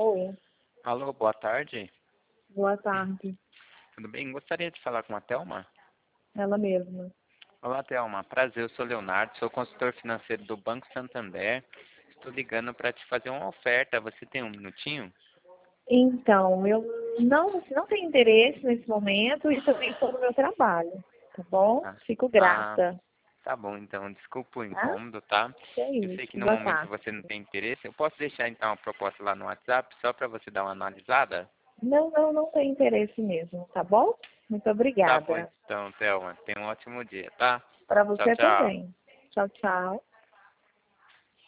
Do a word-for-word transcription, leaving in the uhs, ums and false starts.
Oi, Alô, boa tarde. boa tarde. Tudo bem? Gostaria de falar com a Thelma. Ela mesma. Olá, Thelma. Prazer, eu sou Leonardo, sou consultor financeiro do Banco Santander. Estou ligando para te fazer uma oferta. Você tem um minutinho? Então, eu não, não tenho interesse nesse momento e também estou no meu trabalho, tá bom? Ah, Fico ah, grata, tá bom, então. Desculpa o tá? incômodo, tá? É Eu sei que isso. no Boa momento tarde. você não tem interesse. Eu posso deixar, então, a proposta lá no WhatsApp só para você dar uma analisada? Não, não, não tenho interesse mesmo, tá bom? Muito Tá bom, obrigada. então, Thelma. Tenha um ótimo dia, tá? Para Tchau, você tchau. também. Tchau, tchau.